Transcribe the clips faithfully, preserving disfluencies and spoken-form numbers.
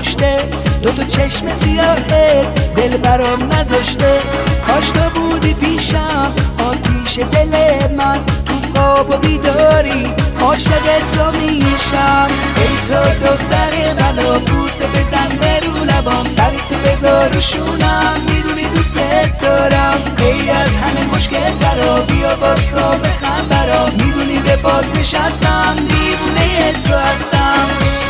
کشته، دو تا چشم سیاهه دل برام نذاشته. کاش تو بودی پیشم آتیش دل من، تو خواب و بیداری عاشق تو میشم. ای تو دختر منو بوسه بزن به رو لبام، سر تو بذار رو شونم، میدونی دوست دارم. ای از همه مشکل ترا بیا باش تا بخند برام، میدونی به باد نشستم دیوونه تو هستم.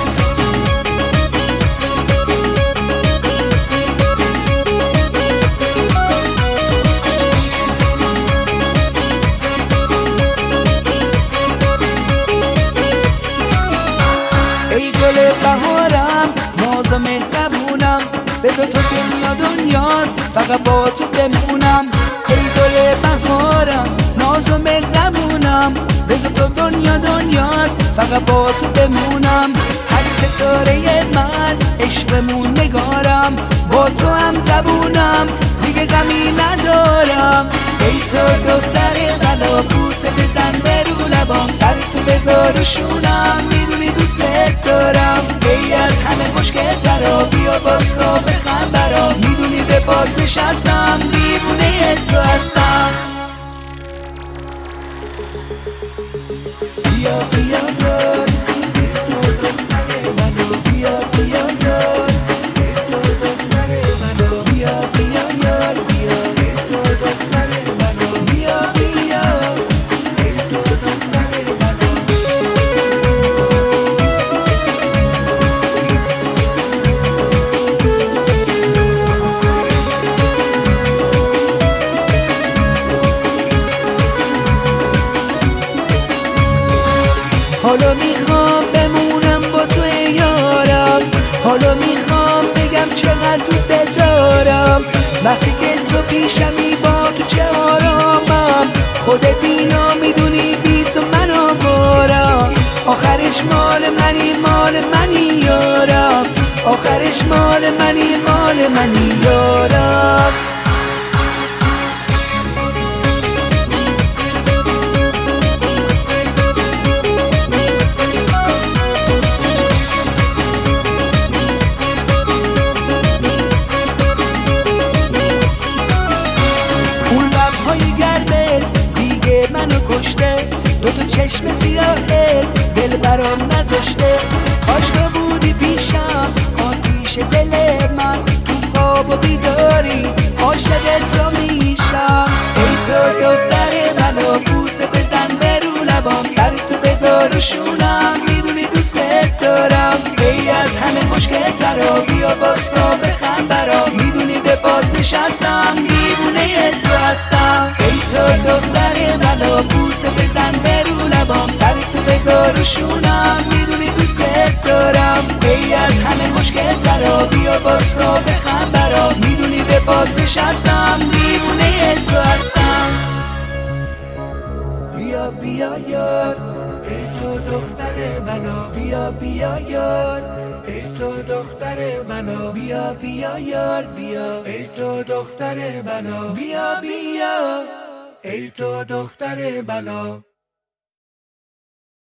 ای گل بهارم ناز و مهربونم، بذار تو دنیا دنیاست فقط با تو بمونم. ای گل بهارم ناز و مهربونم، بذار تو دنیا دنیاست فقط با تو بمونم. هر ستاره من عشقمون نگارم، با تو هم زبونم دیگه غمی ندارم. ای تو دختر منو بوسه بزن به رو لبام، سر تو بذار رو شونم، میدونی دوست دارم. ای از همه مشکل ترا بیا باش تا بخند برام، میدونی به باد نشستم دیوونه تو هستم. بیا بیا یار تو دختر منو، بیا بیا یار تو دختر منو، بیا بیا یار بیا تو دختر منو، بیا بیا تو دختر منو. حالا میخوام بمونم با تو یارم، حالا میخوام بگم چقدر دوست دارم. وقتی که تو پیشمی با تو چه آرامم، خودت اینو میدونی بی تو منو بارم. آخرش مال منی مال منی یارم، آخرش مال منی مال منی یارم. منو کشته، دو تا چشم سیاهه دل برام نذاشته. کاش تو بودی پیشم آتیش دل من، تو خواب و بیداری عاشق تو میشم. ای تو دختر منو بوسه بزن به رو لبام، سر تو بذار رو شونم، میدونی دوست دارم. ای از همه مشکل ترا بیا باش تا بخند برام، میدونی به باد نشستم دیوونه تو هستم. ای تو دختر منو بوسه بزن به رو لبام، سر تو بذار رو شونم، میدونی دوست دارم. ای از همه مشکل ترا بیا باش تا بخند برام، میدونی به باد نشستم دیوونه تو هستم. بیا بیا یار ای تو دختر منو، بیا بیا یار ای تو دختر منو، بیا بیا یار بیا ای تو دختر منو، بیا بیا ای تو دختر منو.